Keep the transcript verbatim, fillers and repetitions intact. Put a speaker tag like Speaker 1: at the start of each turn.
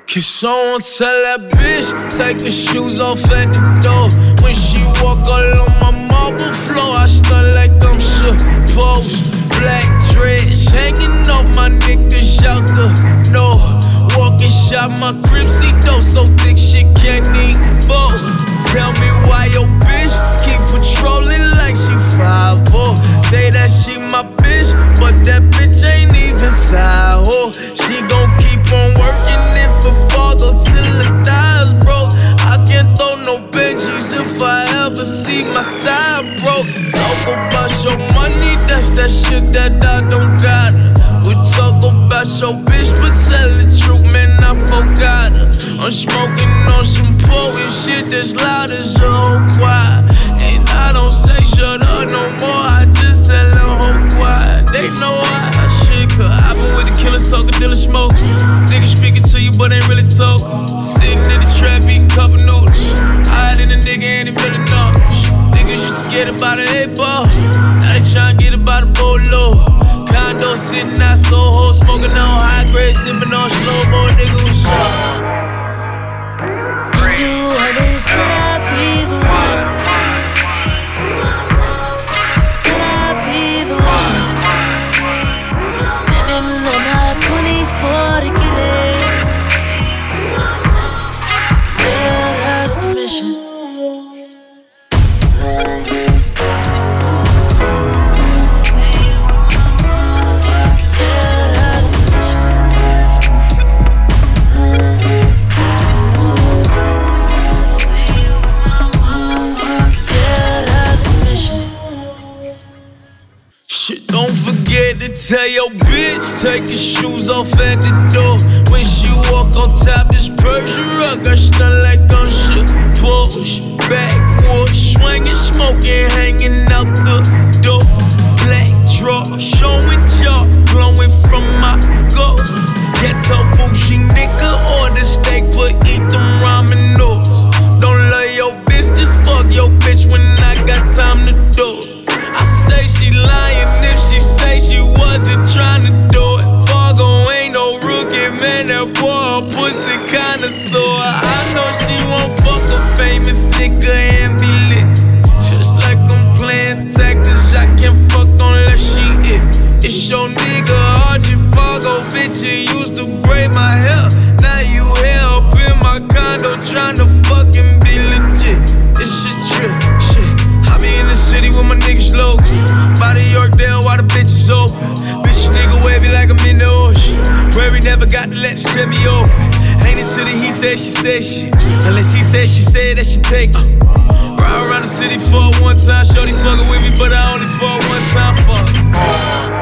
Speaker 1: Can someone tell that bitch, take her shoes off at the door. When she walk all on my marble floor, I stun like I'm supposed. Black dreads hanging off my niggas out the no. Walking shot my crib, see dope so thick shit can't even fall. Tell me why your bitch keep patrolling like she five oh. Say that she my bitch, but that bitch ain't even side oh. She gon' keep on working if a fall go till the thighs broke. I can't throw no Benjis if I ever see my side broke. Talk about your money, that's that shit that I don't got. We talk about your bitch, but tell the truth, man, I forgot her. I'm smoking on some potent shit that's loud as a whole choir. And I don't say shut up no more, I just tell them whole quiet. They know I shit, cause I been with the killers talking, dealing smoke. Niggas speaking to you, but ain't really talk. Sitting in the trap, eating cup of noodles. Hiding a nigga and he really knowledge. Niggas used to get about a eight ball, now they tryna get about a bolo. Condo sitting out Soho, smoking on high grade, sipping on slow mo, nigga was shot.
Speaker 2: You always said I'd be the one. Said I'd be the one. Spending all my twenty-four to get it. Yeah, that's the mission.
Speaker 1: Tell your bitch, take your shoes off at the door. When she walk on top, this Persian rug, I stun like I'm shit. Push, backwood, swinging, smoking, hanging out the door. Black draw, showing jaw, glowing from my gold. Ghetto bougie nigga, order steak, but eat them ramen noodles. Don't love your bitch, just fuck your bitch when I got time to do it. I say she lying if she say she wasn't trying to do it. Fargo ain't no rookie, man, that boy a pussy connoisseur. I know she won't fuck a famous nigga and be lit. Just like I'm playing tactics, I can't fuck unless she it. It's your nigga, R J Fargo, bitch, you used to braid my hair. Now you here up in my condo tryna fucking be legit. This shit trip, shit. I be in the city with my niggas low. Body Yorkdale while the bitch is open. Bitch nigga wavy like I'm in the ocean. Prairie never got to let the Chevy open. Ain't it to the he said she said shit. Unless he said she said that she take it. Ride around the city for one time. Shorty fucking with me, but I only for one time. Fuck.